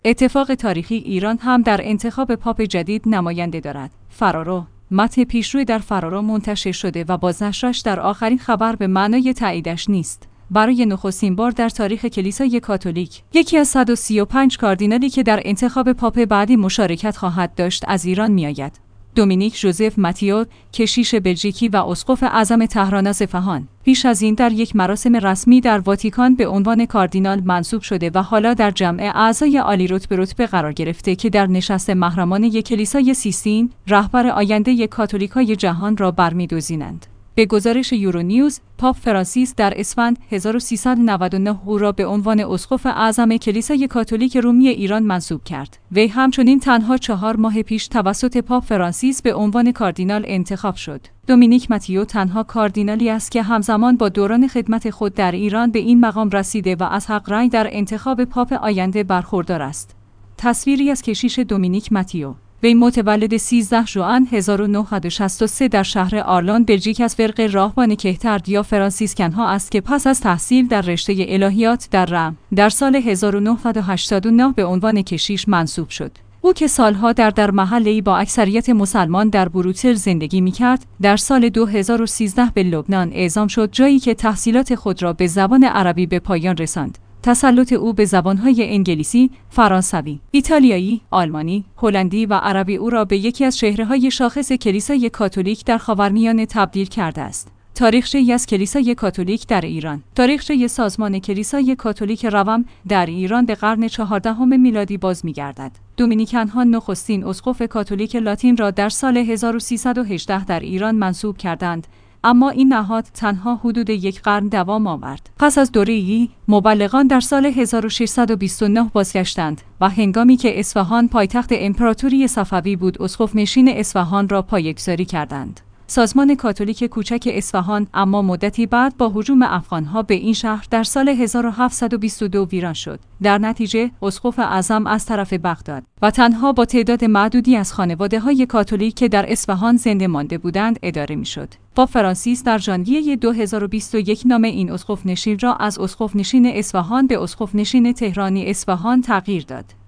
اتفاق تاریخی ایران هم در انتخاب پاپ جدید نماینده دارد. فرارو متن پیشروی در فرارو منتشر شده و بازنشرش در آخرین خبر به معنای تاییدش نیست. برای نخستین بار در تاریخ کلیسای کاتولیک، یکی از 135 کاردینالی که در انتخاب پاپ بعدی مشارکت خواهد داشت از ایران میآید. دومینیک ژوزف ماتیو، کشیش بلژیکی و اسقف اعظم تهران اصفهان، پیش از این در یک مراسم رسمی در واتیکان به عنوان کاردینال منصوب شده و حالا در جمع اعضای عالی رتبه قرار گرفته که در نشست محرمانه کلیسای سیستین، رهبر آینده کاتولیکای جهان را برمی‌دوزینند. به گزارش یورونیوز، پاپ فرانسیس در اسفند 1399 او را به عنوان اسقف اعظم کلیسای کاتولیک رومی ایران منصوب کرد. وی همچنین تنها 4 ماه پیش توسط پاپ فرانسیس به عنوان کاردینال انتخاب شد. دومینیک ماتیو تنها کاردینالی است که همزمان با دوران خدمت خود در ایران به این مقام رسیده و از حق رأی در انتخاب پاپ آینده برخوردار است. تصویری از کشیش دومینیک ماتیو. وی متولد 13 ژوئن 1963 در شهر آرلان بلژیک از فرقه راهبان کهترد یا فرانسیسکن است که پس از تحصیل در رشته الهیات در رم در سال 1989 به عنوان کشیش منصوب شد. او که سالها در محله‌ای با اکثریت مسلمان در بروکسل زندگی می‌کرد، در سال 2013 به لبنان اعزام شد، جایی که تحصیلات خود را به زبان عربی به پایان رساند. تسلط او به زبان‌های انگلیسی، فرانسوی، ایتالیایی، آلمانی، هلندی و عربی او را به یکی از چهره‌های شاخص کلیسای کاتولیک در خاورمیانه تبدیل کرده است. تاریخچه‌ای از کلیسای کاتولیک در ایران. تاریخچه سازمان کلیسای کاتولیک روم در ایران به قرن 14 میلادی باز می‌گردد. دومینیکن‌ها نخستین اسقف کاتولیک لاتین را در سال 1318 در ایران منصوب کردند، اما این نهاد تنها حدود 1 قرن دوام آورد. پس از دوره‌ای، مبلغان در سال 1629 بازگشتند و هنگامی که اصفهان پایتخت امپراتوری صفوی بود، اسقف نشین اصفهان را پایه‌گذاری کردند. سازمان کاتولیک کوچک اصفهان اما مدتی بعد با هجوم افغان‌ها به این شهر در سال 1722 ویران شد. در نتیجه اسقف اعظم از طرف بغداد و تنها با تعداد معدودی از خانواده‌های کاتولیک که در اصفهان زنده مانده بودند اداره می‌شد. پاپ فرانسیس در ژانویه 2021 نام این اسقف نشین را از اسقف نشین اصفهان به اسقف نشین تهرانی اصفهان تغییر داد.